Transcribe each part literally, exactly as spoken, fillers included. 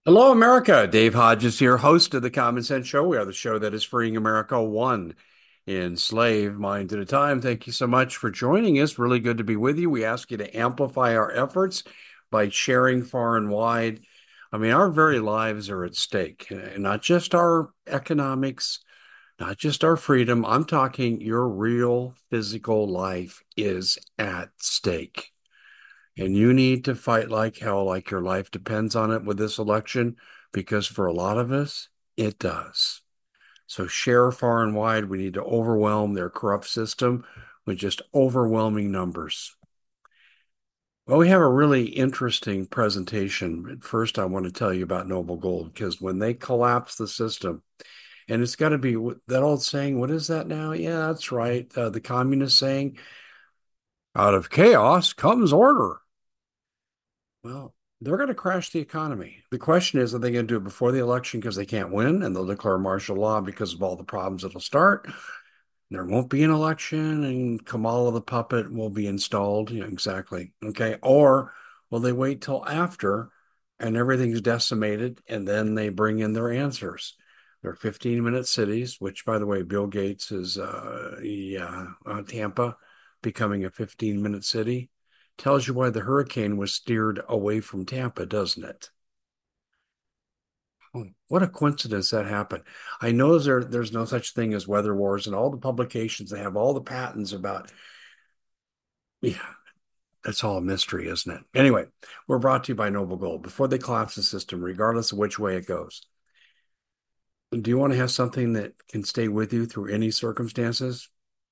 Hello, America. Dave Hodges here, host of the Common Sense Show. We are the show that is freeing America one enslaved mind at a time. Thank you so much for joining us. Really good to be with you. We ask you to amplify our efforts by sharing far and wide. I mean, our very lives are at stake, and not just our economics, not just our freedom. I'm talking your real physical life is at stake. And you need to fight like hell, like your life depends on it with this election, because for a lot of us, it does. So share far and wide. We need to overwhelm their corrupt system with just overwhelming numbers. Well, we have a really interesting presentation. But first, I want to tell you about Noble Gold because when they collapse the system, and it's got to be that old saying, what is that now? Yeah, that's right. Uh, the communist saying, out of chaos comes order. Well, they're going to crash the economy. The question is, are they going to do it before the election because they can't win and they'll declare martial law because of all the problems that'll start? There won't be an election and Kamala the puppet will be installed. Yeah, exactly. Okay. Or will they wait till after and everything's decimated and then they bring in their answers? They're fifteen minute cities, which, by the way, Bill Gates is, uh, yeah, uh, Tampa becoming a fifteen minute city. Tells you why the hurricane was steered away from Tampa, doesn't it? Oh, what a coincidence that happened. I know there, there's no such thing as weather wars and all the publications, they have all the patents about, yeah, that's all a mystery, isn't it? Anyway, we're brought to you by Noble Gold. Before they collapse the system, regardless of which way it goes, do you want to have something that can stay with you through any circumstances?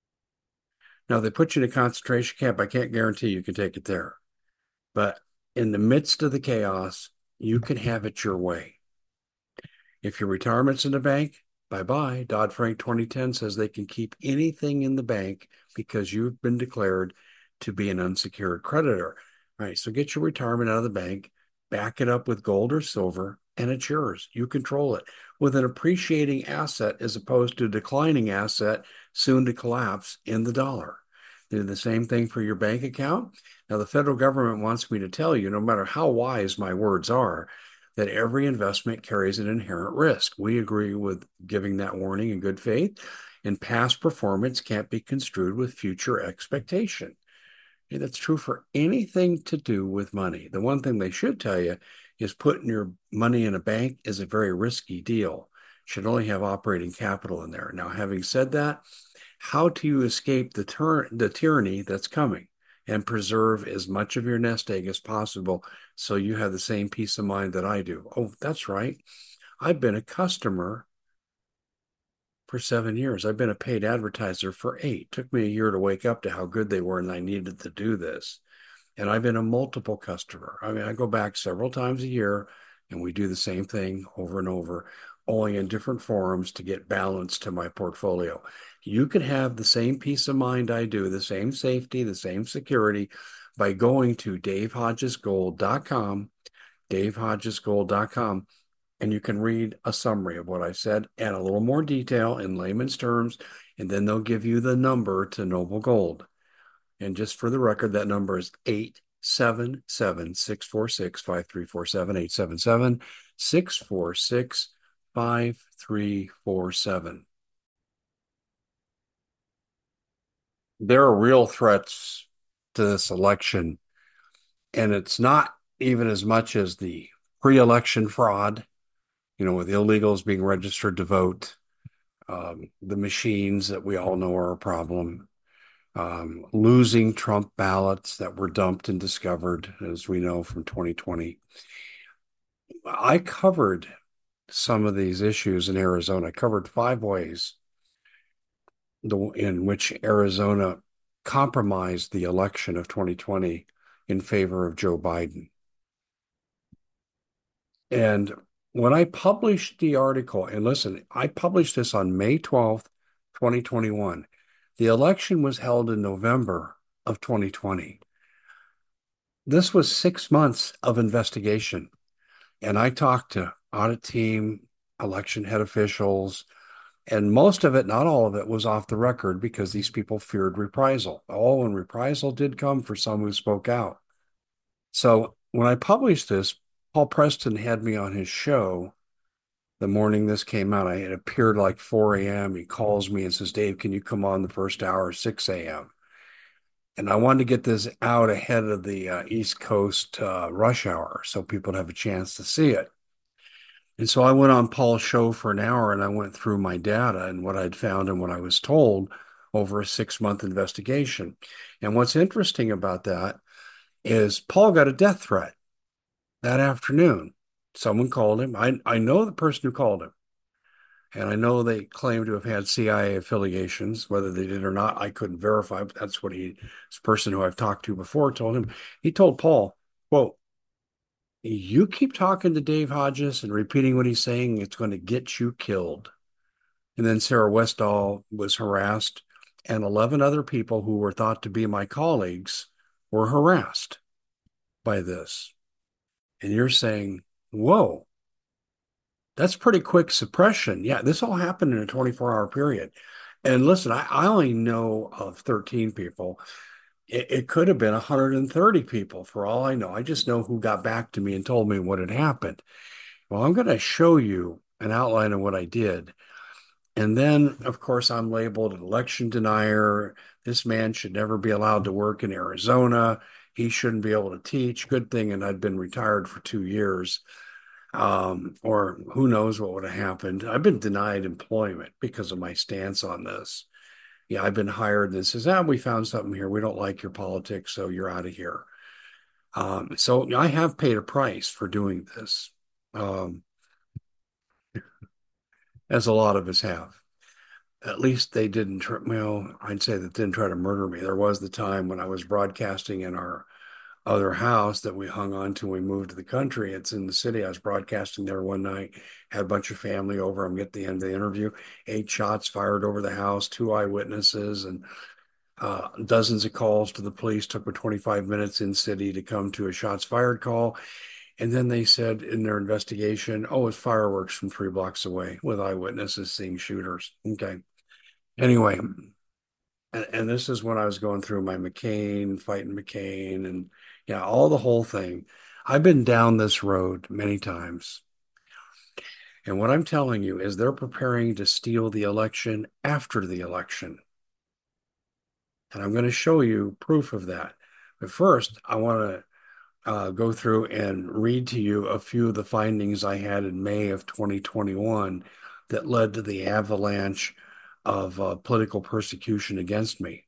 Now, they put you in a concentration camp. I can't guarantee you can take it there. But in the midst of the chaos, you can have it your way. If your retirement's in the bank, bye bye. Dodd-Frank twenty ten says they can keep anything in the bank because you've been declared to be an unsecured creditor. All right, so get your retirement out of the bank, back it up with gold or silver, and it's yours. You control it with an appreciating asset as opposed to a declining asset soon to collapse in the dollar. Do the same thing for your bank account. Now, the federal government wants me to tell you, no matter how wise my words are, that every investment carries an inherent risk. We agree with giving that warning in good faith, and past performance can't be construed with future expectation. And that's true for anything to do with money. The one thing they should tell you is putting your money in a bank is a very risky deal. Should only have operating capital in there. Now, having said that, how do you escape the, ter- the tyranny that's coming and preserve as much of your nest egg as possible so you have the same peace of mind that I do? Oh, that's right. I've been a customer for seven years. I've been a paid advertiser for eight. It took me a year to wake up to how good they were, and I needed to do this. And I've been a multiple customer. I mean, I go back several times a year and we do the same thing over and over, only in different forums to get balance to my portfolio. You can have the same peace of mind I do, the same safety, the same security by going to dave hodges gold dot com, dave hodges gold dot com, and you can read a summary of what I said and a little more detail in layman's terms, and then they'll give you the number to Noble Gold. And just for the record, that number is eight seven seven, six four six, five three four seven, eight seven seven, six four six, five three four seven. There are real threats to this election, and it's not even as much as the pre-election fraud, you know, with illegals being registered to vote, um, the machines that we all know are a problem, um, losing Trump ballots that were dumped and discovered, as we know from twenty twenty. I covered some of these issues in Arizona. I covered five ways in which Arizona compromised the election of twenty twenty in favor of Joe Biden. And when I published the article, and listen, I published this on May twelfth, twenty twenty-one. The election was held in November of twenty twenty. This was six months of investigation. And I talked to audit team, election head officials, and most of it, not all of it, was off the record because these people feared reprisal. Oh, and reprisal did come for some who spoke out. So when I published this, Paul Preston had me on his show the morning this came out. I had appeared like four a m. He calls me and says, Dave, can you come on the first hour, six a m? And I wanted to get this out ahead of the uh, East Coast uh, rush hour so people would have a chance to see it. And so I went on Paul's show for an hour and I went through my data and what I'd found and what I was told over a six month investigation. And what's interesting about that is Paul got a death threat that afternoon. Someone called him. I, I know the person who called him. And I know they claim to have had C I A affiliations. Whether they did or not, I couldn't verify, but that's what he, this person who I've talked to before told him. He told Paul, quote, you keep talking to Dave Hodges and repeating what he's saying, it's going to get you killed. And then Sarah Westall was harassed, and eleven other people who were thought to be my colleagues were harassed by this. And you're saying, whoa, that's pretty quick suppression. Yeah, this all happened in a twenty-four hour period. And listen, I, I only know of thirteen people. It, it could have been one hundred thirty people for all I know. I just know who got back to me and told me what had happened. Well, I'm going to show you an outline of what I did. And then, of course, I'm labeled an election denier. This man should never be allowed to work in Arizona. He shouldn't be able to teach. Good thing, and I'd been retired for two years. Um, or who knows what would have happened. I've been denied employment because of my stance on this. Yeah, I've been hired and says, ah, we found something here. We don't like your politics, so you're out of here. Um, so I have paid a price for doing this, um, as a lot of us have. At least they didn't try, well, I'd say that didn't try to murder me. There was the time when I was broadcasting in our other house that we hung on to when we moved to the country. It's in the city. I was broadcasting there one night, had a bunch of family over. I'm at the end of the interview, eight shots fired over the house, two eyewitnesses, and uh, dozens of calls to the police. Took me twenty-five minutes in city to come to a shots fired call. And then they said in their investigation, oh, it's fireworks from three blocks away with eyewitnesses seeing shooters. Okay. Anyway, and, and this is when I was going through my McCain, fighting McCain, and yeah, all the whole thing. I've been down this road many times. And what I'm telling you is they're preparing to steal the election after the election. And I'm going to show you proof of that. But first, I want to uh, go through and read to you a few of the findings I had in May of twenty twenty-one that led to the avalanche of uh, political persecution against me.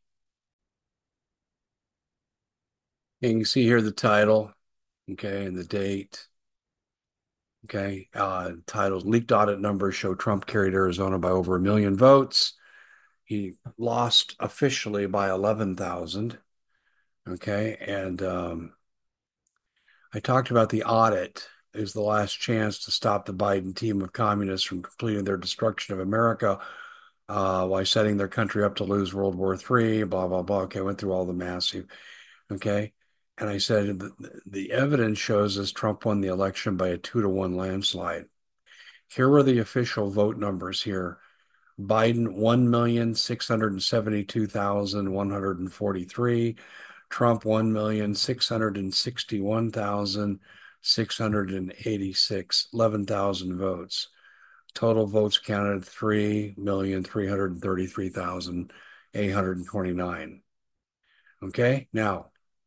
You can see here the title, okay, and the date. Okay, uh, titles leaked audit numbers show Trump carried Arizona by over a million votes. He lost officially by eleven thousand. Okay, and um, I talked about the audit is the last chance to stop the Biden team of communists from completing their destruction of America uh, while setting their country up to lose World War Three, blah, blah, blah. Okay, I went through all the massive. Okay. And I said the, the evidence shows us Trump won the election by a two to one landslide. Here were the official vote numbers here. Biden, one million six hundred seventy-two thousand one hundred forty-three. Trump, one million six hundred sixty-one thousand six hundred eighty-six, eleven thousand votes. Total votes counted three million three hundred thirty-three thousand eight hundred twenty-nine. Okay, now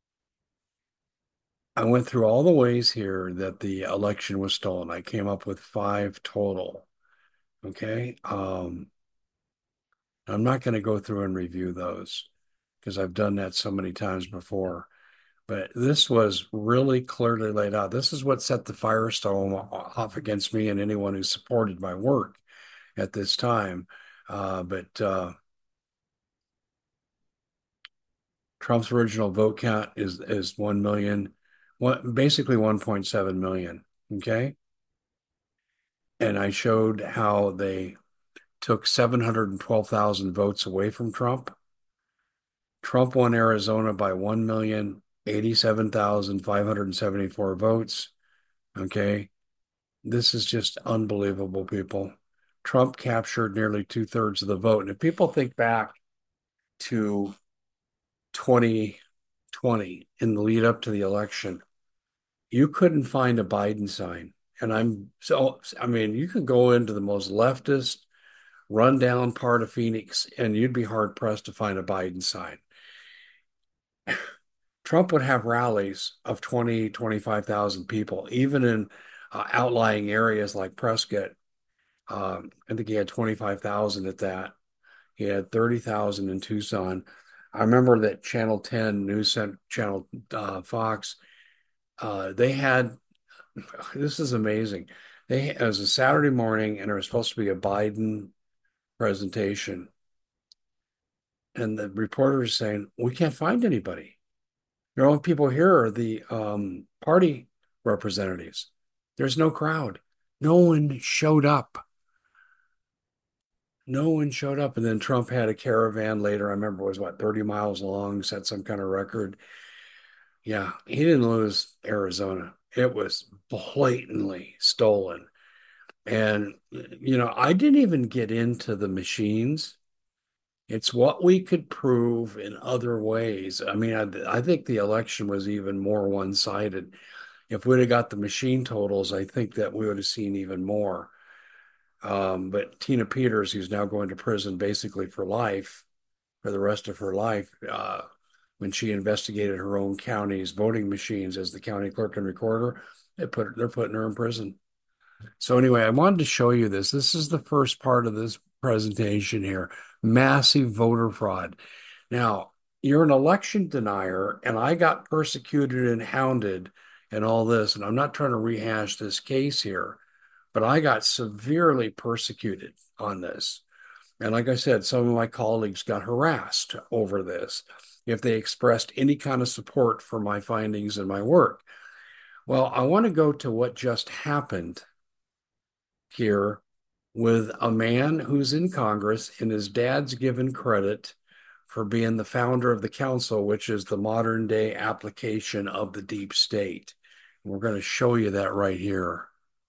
I went through all the ways here that the election was stolen. I came up with five total. Okay. Um, I'm not going to go through and review those because I've done that so many times before. But this was really clearly laid out. This is what set the firestorm off against me and anyone who supported my work at this time. Uh, but uh, Trump's original vote count is is one million, one, basically one point seven million. Okay. And I showed how they took seven hundred twelve thousand votes away from Trump. Trump won Arizona by one million eighty-seven thousand five hundred seventy-four votes. Okay. This is just unbelievable, people. Trump captured nearly two thirds of the vote. And if people think back to twenty twenty in the lead up to the election, you couldn't find a Biden sign. And I'm so, I mean, you could go into the most leftist, rundown part of Phoenix, and you'd be hard pressed to find a Biden sign. Trump would have rallies of twenty, twenty-five thousand people, even in uh, outlying areas like Prescott. Um, I think he had twenty-five thousand at that. He had thirty thousand in Tucson. I remember that Channel ten News Center, Channel uh, Fox, uh, they had, this is amazing. They, it was a Saturday morning and there was supposed to be a Biden presentation. And the reporter is saying, we can't find anybody. The only people here are the um, party representatives. There's no crowd. No one showed up. No one showed up. And then Trump had a caravan later. I remember it was what, thirty miles long, set some kind of record. Yeah, he didn't lose Arizona. It was blatantly stolen. And, you know, I didn't even get into the machines. It's what we could prove in other ways. I mean, I, I think the election was even more one-sided. If we'd have got the machine totals, I think that we would have seen even more. Um, but Tina Peters, who's now going to prison basically for life, for the rest of her life, uh, when she investigated her own county's voting machines as the county clerk and recorder, they put they're putting her in prison. So anyway, I wanted to show you this. This is the first part of this presentation here. Massive voter fraud. Now, you're an election denier, and I got persecuted and hounded and all this, and I'm not trying to rehash this case here, but I got severely persecuted on this. And like I said, some of my colleagues got harassed over this if they expressed any kind of support for my findings and my work. Well, I want to go to what just happened here with a man who's in Congress, and his dad's given credit for being the founder of the council, which is the modern day application of the deep state. We're going to show you that right here.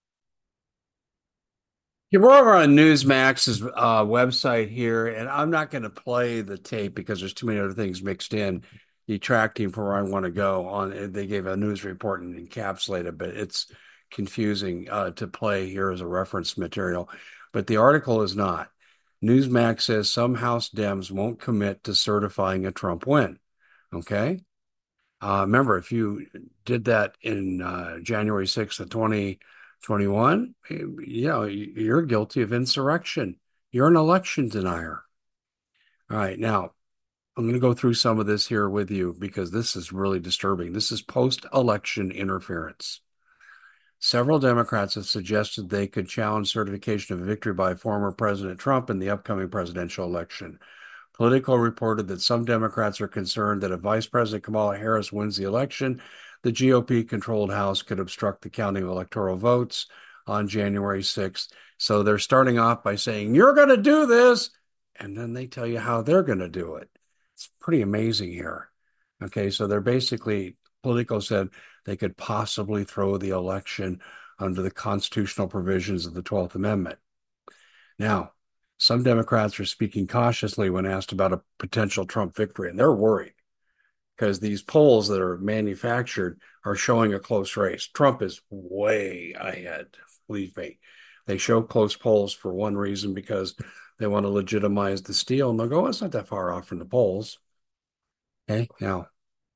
Yeah, we're over on Newsmax's uh, website here, and I'm not going to play the tape because there's too many other things mixed in, detracting from where I want to go. On they gave a news report and encapsulated, but it's confusing uh, to play here as a reference material. But the article is not. Newsmax says some House Dems won't commit to certifying a Trump win. Okay. Uh, remember, if you did that in uh, January sixth of twenty twenty-one, you know, you're guilty of insurrection. You're an election denier. All right. Now, I'm going to go through some of this here with you because this is really disturbing. This is post-election interference. Several Democrats have suggested they could challenge certification of victory by former President Trump in the upcoming presidential election. Politico reported that some Democrats are concerned that if Vice President Kamala Harris wins the election, the G O P-controlled House could obstruct the counting of electoral votes on January sixth. So they're starting off by saying, you're going to do this, and then they tell you how they're going to do it. It's pretty amazing here. Okay, so they're basically, Politico said they could possibly throw the election under the constitutional provisions of the twelfth Amendment. Now, some Democrats are speaking cautiously when asked about a potential Trump victory, and they're worried because these polls that are manufactured are showing a close race. Trump is way ahead, believe me. They show close polls for one reason, because they want to legitimize the steal, and they'll go, oh, it's not that far off from the polls. Okay, now,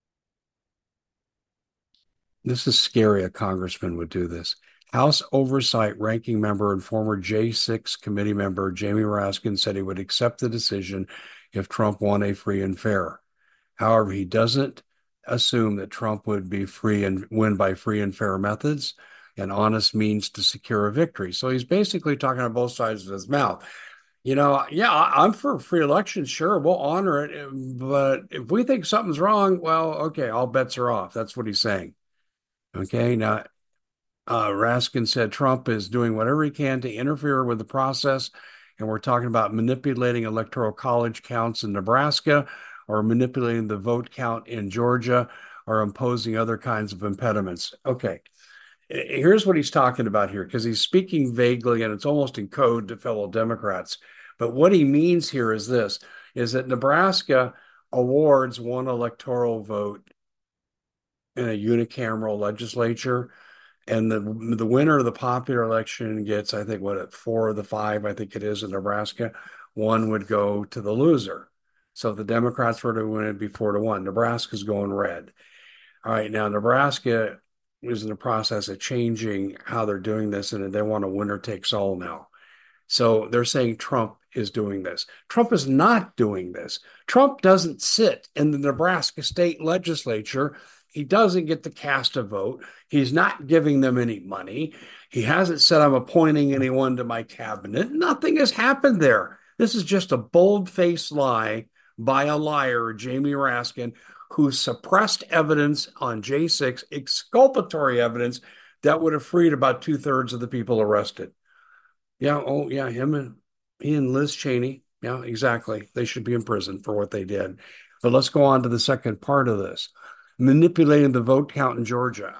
this is scary. A congressman would do this. House Oversight Ranking Member and former J six committee member Jamie Raskin said he would accept the decision if Trump won a free and fair. However, he doesn't assume that Trump would be free and win by free and fair methods and honest means to secure a victory. So he's basically talking on both sides of his mouth. You know, yeah, I'm for free elections. Sure, we'll honor it. But if we think something's wrong, well, okay, all bets are off. That's what he's saying. Okay, now uh, Raskin said Trump is doing whatever he can to interfere with the process. And we're talking about manipulating electoral college counts in Nebraska, or manipulating the vote count in Georgia, or imposing other kinds of impediments. Okay, here's what he's talking about here, because he's speaking vaguely and it's almost in code to fellow Democrats. But what he means here is this, is that Nebraska awards one electoral vote in a unicameral legislature. And the the winner of the popular election gets, I think, what, four of the five, I think it is in Nebraska. One would go to the loser. So if the Democrats were to win, it'd be four to one. Nebraska's going red. All right, now Nebraska is in the process of changing how they're doing this, and they want a winner takes all now. So they're saying Trump is doing this. Trump is not doing this. Trump doesn't sit in the Nebraska state legislature. He doesn't get to cast a vote. He's not giving them any money. He hasn't said, I'm appointing anyone to my cabinet. Nothing has happened there. This is just a bold-faced lie by a liar, Jamie Raskin, who suppressed evidence on J six, exculpatory evidence that would have freed about two-thirds of the people arrested. Yeah, oh yeah, him and he and Liz Cheney. Yeah, exactly. They should be in prison for what they did. But let's go on to the second part of this. Manipulating the vote count in Georgia.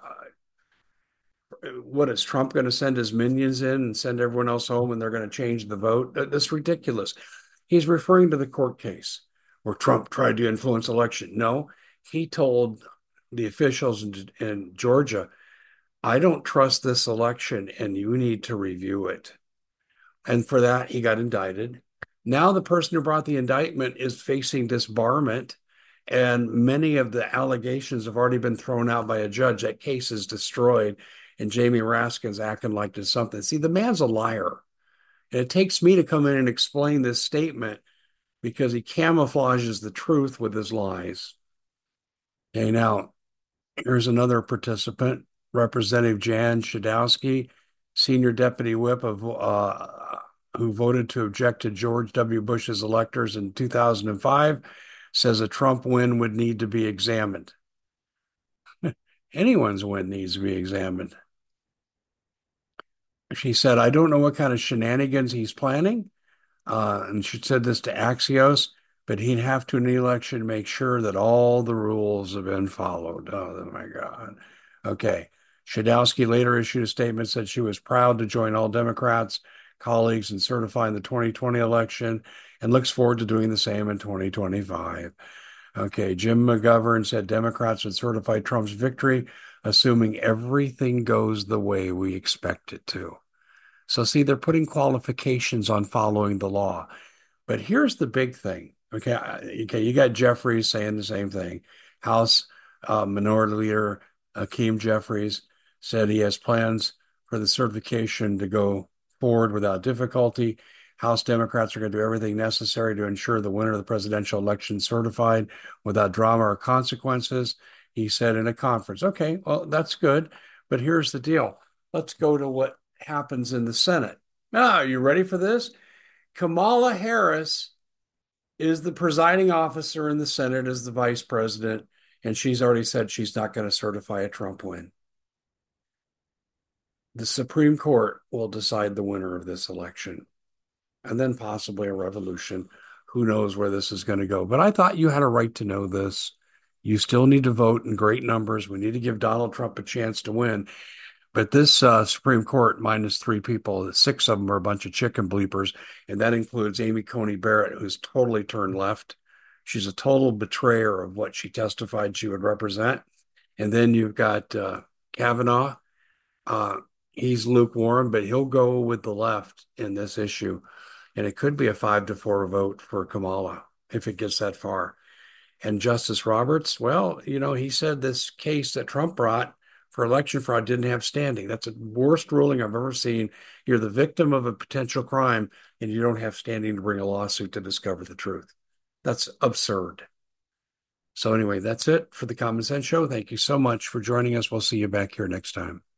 What is Trump going to send his minions in and send everyone else home and they're going to change the vote? That's ridiculous. He's referring to the court case where Trump tried to influence election. No, he told the officials in, in Georgia, I don't trust this election and you need to review it. And for that, he got indicted. Now the person who brought the indictment is facing disbarment, and many of the allegations have already been thrown out by a judge. That case is destroyed, and Jamie Raskin's acting like there's something. See, the man's a liar. And it takes me to come in and explain this statement because he camouflages the truth with his lies. Okay, now, here's another participant, Representative Jan Schadowsky, senior deputy whip of uh, who voted to object to George W. Bush's electors in two thousand five, says a Trump win would need to be examined. Anyone's win needs to be examined. She said, I don't know what kind of shenanigans he's planning. Uh, and she said this to Axios, but he'd have to, in the election, make sure that all the rules have been followed. Oh, my God. Okay. Schadowsky later issued a statement, said she was proud to join all Democrats colleagues in certifying the twenty twenty election and looks forward to doing the same in twenty twenty-five. Okay, Jim McGovern said Democrats would certify Trump's victory, assuming everything goes the way we expect it to. So see, they're putting qualifications on following the law. But here's the big thing. Okay, okay, you got Jeffries saying the same thing. House uh, Minority Leader Hakeem Jeffries said he has plans for the certification to go forward without difficulty. House Democrats are going to do everything necessary to ensure the winner of the presidential election certified without drama or consequences, he said in a conference. Okay, well, that's good. But here's the deal. Let's go to what happens in the Senate. Now, are you ready for this? Kamala Harris is the presiding officer in the Senate as the vice president, and she's already said she's not going to certify a Trump win. The Supreme Court will decide the winner of this election, and then possibly a revolution. Who knows where this is going to go? But I thought you had a right to know this. You still need to vote in great numbers. We need to give Donald Trump a chance to win. But this uh, Supreme Court, minus three people, six of them are a bunch of chicken bleepers, and that includes Amy Coney Barrett, who's totally turned left. She's a total betrayer of what she testified she would represent. And then you've got uh, Kavanaugh. Uh, he's lukewarm, but he'll go with the left in this issue. And it could be a five to four vote for Kamala if it gets that far. And Justice Roberts, well, you know, he said this case that Trump brought for election fraud didn't have standing. That's the worst ruling I've ever seen. You're the victim of a potential crime and you don't have standing to bring a lawsuit to discover the truth. That's absurd. So anyway, that's it for the Common Sense Show. Thank you so much for joining us. We'll see you back here next time.